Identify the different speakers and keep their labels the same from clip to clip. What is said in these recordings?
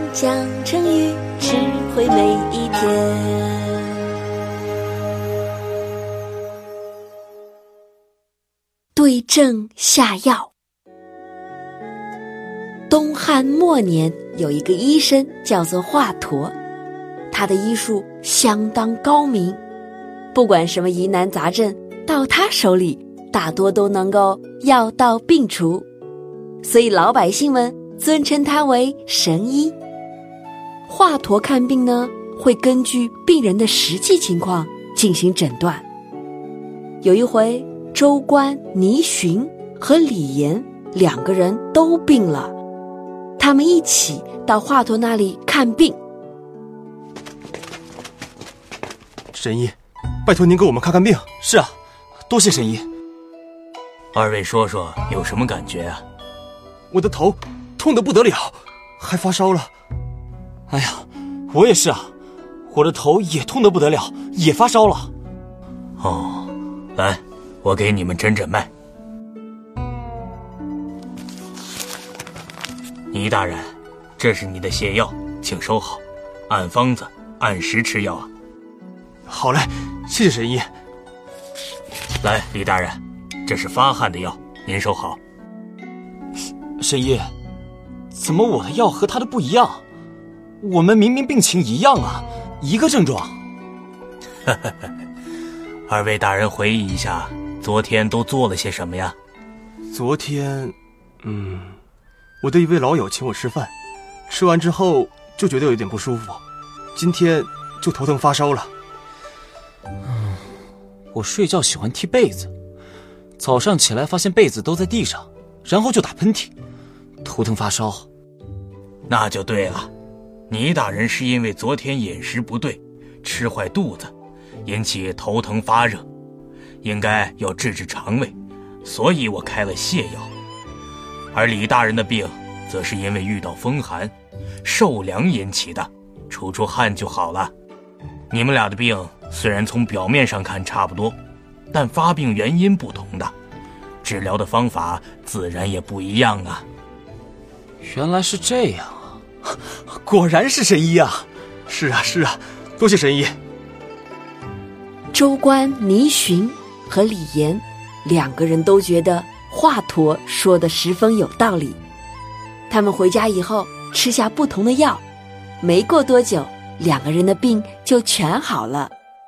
Speaker 1: 讲成语，智慧每一天。对症下药。东汉末年有一个医生叫做华佗，他的医术相当高明，不管什么疑难杂症，到他手里大多都能够药到病除，所以老百姓们尊称他为神医。华佗看病呢，会根据病人的实际情况进行诊断。有一回，州官倪寻和李严两个人都病了，他们一起到华佗那里看病。
Speaker 2: 神医，拜托您给我们看看病。
Speaker 3: 是啊，多谢神医。
Speaker 4: 二位说说有什么感觉啊？
Speaker 2: 我的头痛得不得了，还发烧了。
Speaker 3: 哎呀，我也是啊，我的头也痛得不得了，也发烧了。
Speaker 4: 哦，来，我给你们诊诊脉。倪大人，这是你的泻药，请收好，按方子按时吃药啊。
Speaker 2: 好嘞，谢谢神医。
Speaker 4: 来，李大人，这是发汗的药，您收好。
Speaker 3: 神医，怎么我的药和他的不一样？我们明明病情一样啊，一个症状。
Speaker 4: 二位大人回忆一下，昨天都做了些什么呀？
Speaker 2: 昨天，我的一位老友请我吃饭，吃完之后就觉得有点不舒服，今天就头疼发烧了。
Speaker 3: 我睡觉喜欢踢被子，早上起来发现被子都在地上，然后就打喷嚏，头疼发烧。
Speaker 4: 那就对了，倪大人是因为昨天饮食不对，吃坏肚子，引起头疼发热，应该要治治肠胃，所以我开了泻药。而李大人的病则是因为遇到风寒受凉引起的，出汗就好了。你们俩的病虽然从表面上看差不多，但发病原因不同的，治疗的方法自然也不一样啊。
Speaker 3: 原来是这样啊，果然是神医啊。
Speaker 2: 是啊，多谢神医。
Speaker 1: 州官倪寻和李严两个人都觉得华佗说的十分有道理，他们回家以后吃下不同的药，没过多久，两个人的病就全好了。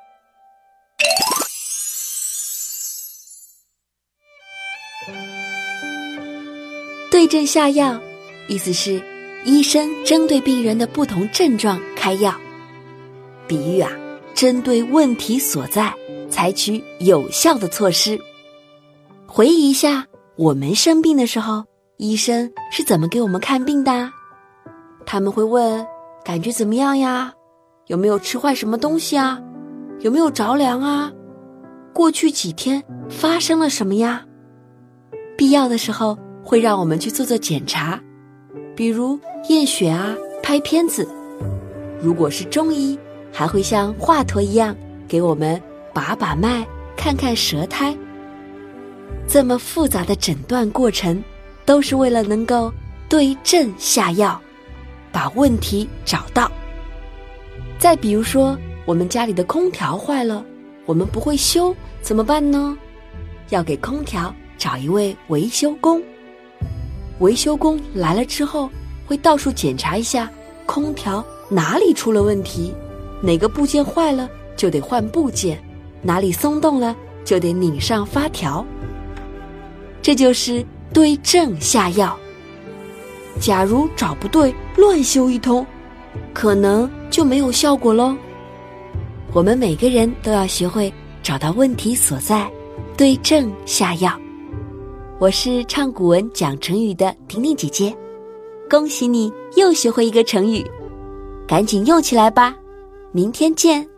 Speaker 1: 对症下药，意思是医生针对病人的不同症状开药，比喻啊，针对问题所在，采取有效的措施。回忆一下，我们生病的时候，医生是怎么给我们看病的？他们会问，感觉怎么样呀？有没有吃坏什么东西啊？有没有着凉啊？过去几天发生了什么呀？必要的时候会让我们去做检查，比如验血啊，拍片子。如果是中医，还会像华佗一样给我们把脉，看看舌苔。这么复杂的诊断过程，都是为了能够对症下药，把问题找到。再比如说，我们家里的空调坏了，我们不会修，怎么办呢？要给空调找一位维修工。维修工来了之后，会到处检查一下空调哪里出了问题，哪个部件坏了就得换部件，哪里松动了就得拧上发条。这就是对症下药。假如找不对，乱修一通，可能就没有效果咯。我们每个人都要学会找到问题所在，对症下药。我是唱古文讲成语的婷婷姐姐，恭喜你又学会一个成语，赶紧用起来吧，明天见。